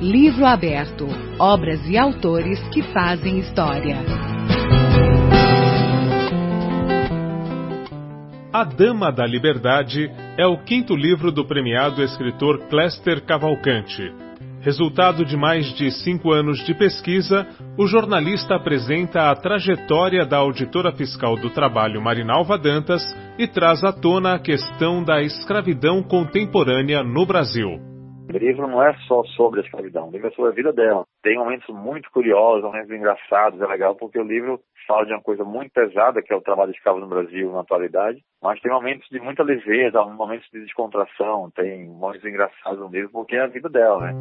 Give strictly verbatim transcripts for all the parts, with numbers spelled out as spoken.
Livro Aberto. Obras e autores que fazem história. A Dama da Liberdade é o quinto livro do premiado escritor Cléster Cavalcante. Resultado de mais de cinco anos de pesquisa, o jornalista apresenta a trajetória da auditora fiscal do trabalho Marinalva Dantas e traz à tona a questão da escravidão contemporânea no Brasil. O livro não é só sobre a escravidão, o livro é sobre a vida dela. Tem momentos muito curiosos, momentos engraçados, é legal porque o livro fala de uma coisa muito pesada, que é o trabalho escravo no Brasil na atualidade, mas tem momentos de muita leveza, momentos de descontração, tem momentos engraçados no livro porque é a vida dela, né?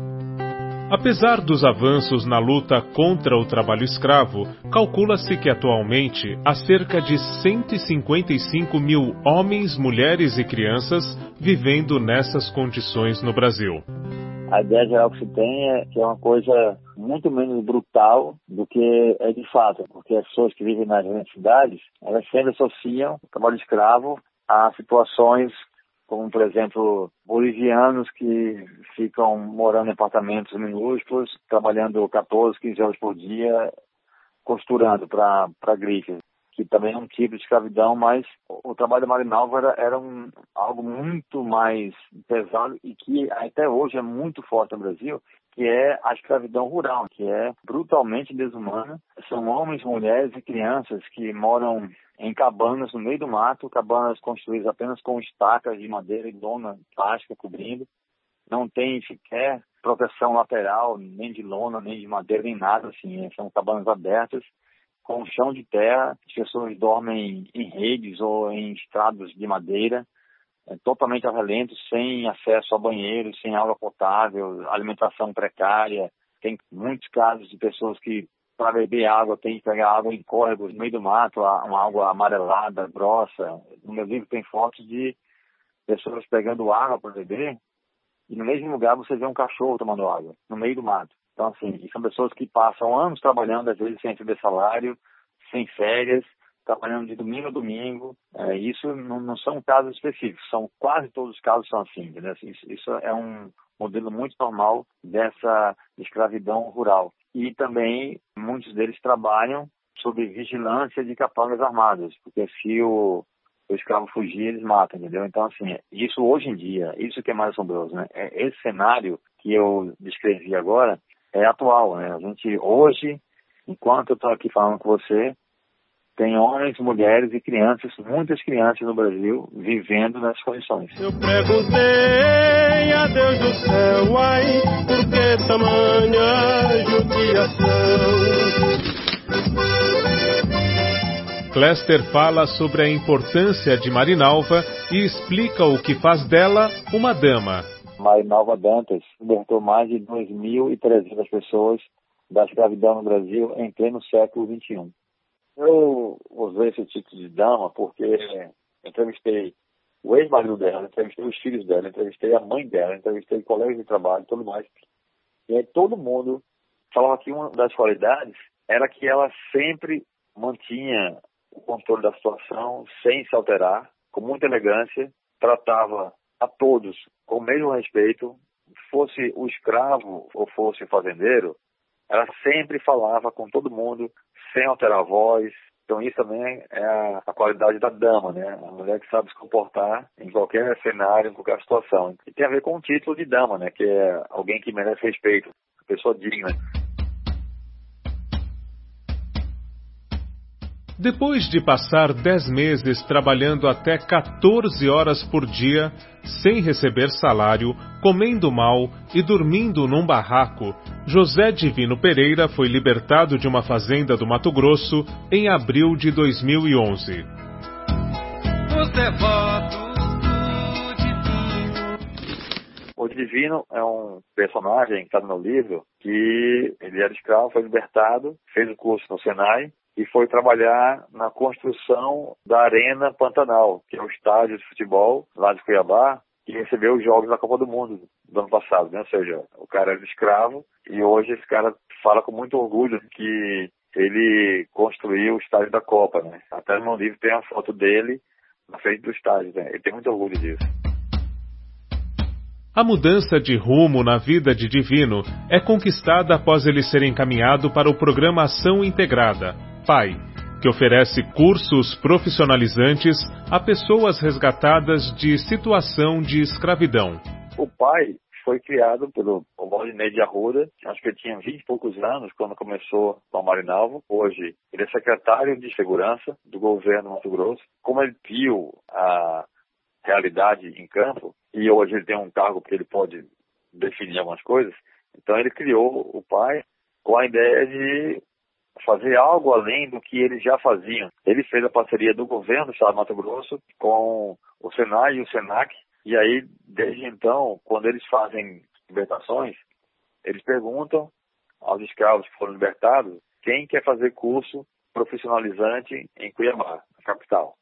Apesar dos avanços na luta contra o trabalho escravo, calcula-se que atualmente há cerca de cento e cinquenta e cinco mil homens, mulheres e crianças vivendo nessas condições no Brasil. A ideia geral que se tem é que é uma coisa muito menos brutal do que é de fato, porque as pessoas que vivem nas grandes cidades, elas sempre associam o trabalho escravo a situações como, por exemplo, bolivianos que ficam morando em apartamentos minúsculos, trabalhando quatorze, quinze horas por dia, costurando para grifes, que também é um tipo de escravidão, mas o trabalho da Marinalva era, era um, algo muito mais pesado e que até hoje é muito forte no Brasil, que é a escravidão rural, que é brutalmente desumana. São homens, mulheres e crianças que moram em cabanas no meio do mato, cabanas construídas apenas com estacas de madeira e lona plástica cobrindo. Não tem sequer proteção lateral, nem de lona, nem de madeira, nem nada, assim. São cabanas abertas, com chão de terra. As pessoas dormem em redes ou em estrados de madeira, é, totalmente a relento, sem acesso a banheiro, sem água potável, alimentação precária. Tem muitos casos de pessoas que, para beber água, tem que pegar água em córregos no meio do mato, uma água amarelada, grossa. No meu livro tem fotos de pessoas pegando água para beber e no mesmo lugar você vê um cachorro tomando água, no meio do mato. Então, assim, são pessoas que passam anos trabalhando, às vezes sem receber salário, sem férias, trabalhando de domingo a domingo. É, isso não, não são casos específicos, são quase todos os casos são assim, entendeu? Isso, isso é um modelo muito normal dessa escravidão rural. E também muitos deles trabalham sob vigilância de capangas armadas, porque se o, o escravo fugir, eles matam, entendeu? Então, assim, isso hoje em dia, isso que é mais assombroso, né? É esse cenário que eu descrevi agora é atual, né? A gente, hoje, enquanto eu estou aqui falando com você, tem homens, mulheres e crianças, muitas crianças no Brasil, vivendo nessas condições. Eu perguntei a Deus do céu, ai, por que tamanha judiação? Cléster fala sobre a importância de Marinalva e explica o que faz dela uma dama. Marinalva Dantas libertou mais de duas mil e trezentas pessoas da escravidão no Brasil em pleno século vinte e um. Eu usei esse título de dama porque entrevistei o ex-marido dela, entrevistei os filhos dela, entrevistei a mãe dela, entrevistei colegas de trabalho e tudo mais. E aí todo mundo falava que uma das qualidades era que ela sempre mantinha o controle da situação sem se alterar, com muita elegância, tratava a todos com o mesmo respeito, fosse o escravo ou fosse o fazendeiro, ela sempre falava com todo mundo sem alterar a voz. Então isso também é a, a qualidade da dama, né? A mulher que sabe se comportar em qualquer cenário, em qualquer situação. E tem a ver com o título de dama, né? Que é alguém que merece respeito, pessoa digna. Depois de passar dez meses trabalhando até quatorze horas por dia, sem receber salário, comendo mal e dormindo num barraco, José Divino Pereira foi libertado de uma fazenda do Mato Grosso em abril de dois mil e onze. O Divino é um personagem que está no meu livro, que ele era escravo, foi libertado, fez o curso no Senai, e foi trabalhar na construção da Arena Pantanal, que é o estádio de futebol lá de Cuiabá, que recebeu os Jogos da Copa do Mundo do ano passado, né? Ou seja, o cara era escravo e hoje esse cara fala com muito orgulho que ele construiu o estádio da Copa, né? Até no meu livro tem a foto dele na frente do estádio, né? Ele tem muito orgulho disso. A mudança de rumo na vida de Divino é conquistada após ele ser encaminhado para o programa Ação Integrada, P A I, que oferece cursos profissionalizantes a pessoas resgatadas de situação de escravidão. O P A I foi criado pelo Valdinei de Arruda, acho que ele tinha vinte e poucos anos quando começou com a Marinalva. Hoje ele é secretário de Segurança do governo do Mato Grosso. Como ele viu a realidade em campo, e hoje ele tem um cargo que ele pode definir algumas coisas, então ele criou o P A I com a ideia de fazer algo além do que eles já faziam. Ele fez a parceria do governo do estado de Mato Grosso com o Senai e o Senac, e aí, desde então, quando eles fazem libertações, eles perguntam aos escravos que foram libertados quem quer fazer curso profissionalizante em Cuiabá, na capital.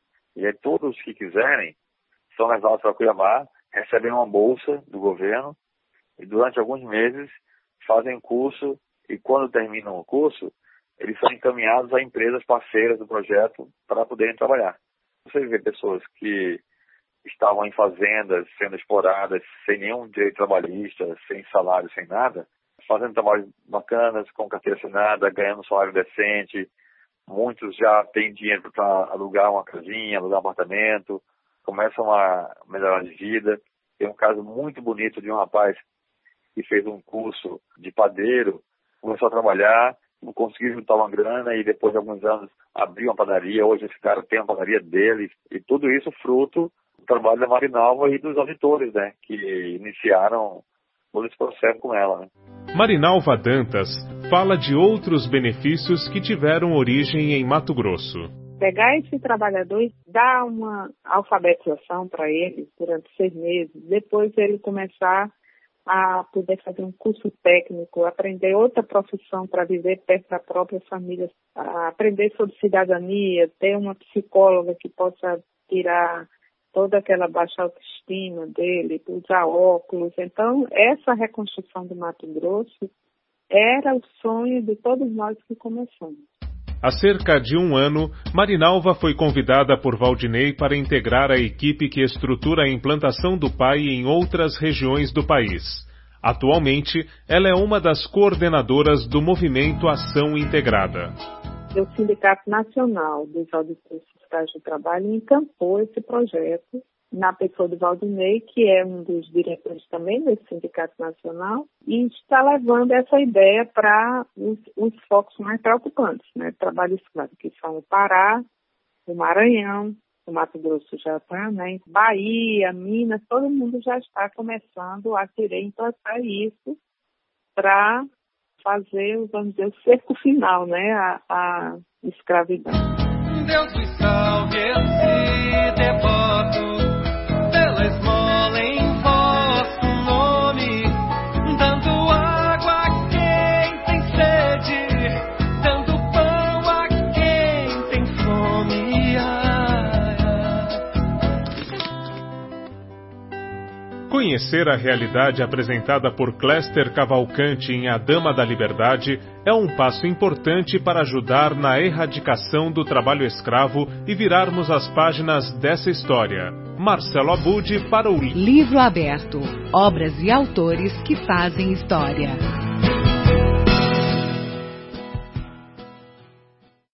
E aí todos que quiserem são levados para Cuiabá, recebem uma bolsa do governo e durante alguns meses fazem curso, e quando terminam o curso, eles são encaminhados a empresas parceiras do projeto para poderem trabalhar. Você vê pessoas que estavam em fazendas, sendo exploradas, sem nenhum direito trabalhista, sem salário, sem nada, fazendo trabalhos bacanas, com carteira assinada, ganhando um salário decente. Muitos já têm dinheiro para alugar uma casinha, alugar um apartamento, começam a melhorar de vida. Tem um caso muito bonito de um rapaz que fez um curso de padeiro, começou a trabalhar, não conseguiu juntar uma grana e depois de alguns anos abriu uma padaria. Hoje esse cara tem uma padaria dele, e tudo isso fruto do trabalho da Marinalva e dos auditores, né, que iniciaram todo esse processo com ela, né. Marinalva Dantas fala de outros benefícios que tiveram origem em Mato Grosso. Pegar esse trabalhador e dar uma alfabetização para ele durante seis meses, depois ele começar a poder fazer um curso técnico, aprender outra profissão para viver perto da própria família, aprender sobre cidadania, ter uma psicóloga que possa tirar toda aquela baixa autoestima dele, usar óculos. Então, essa reconstrução do Mato Grosso era o sonho de todos nós que começamos. Há cerca de um ano, Marinalva foi convidada por Valdinei para integrar a equipe que estrutura a implantação do P A I em outras regiões do país. Atualmente, ela é uma das coordenadoras do movimento Ação Integrada. O Sindicato Nacional dos Auditores Fiscais do Trabalho encampou esse projeto na pessoa do Valdinei, que é um dos diretores também desse Sindicato Nacional, e está levando essa ideia para os, os focos mais preocupantes, né? Trabalho escravo, que são o Pará, o Maranhão, o Mato Grosso já está, né? Bahia, Minas, todo mundo já está começando a querer implantar isso para fazer, vamos dizer, o cerco final, né? A, a escravidão. Deus te salve, eu te devoto pela esmola em vosso nome, dando água a quem tem sede, dando pão a quem tem fome. Ai, ai. Conhecer a realidade apresentada por Cléster Cavalcante em A Dama da Liberdade é um passo importante para ajudar na erradicação do trabalho escravo e virarmos as páginas dessa história. Marcelo Abud para o Livro Aberto. Obras e autores que fazem história.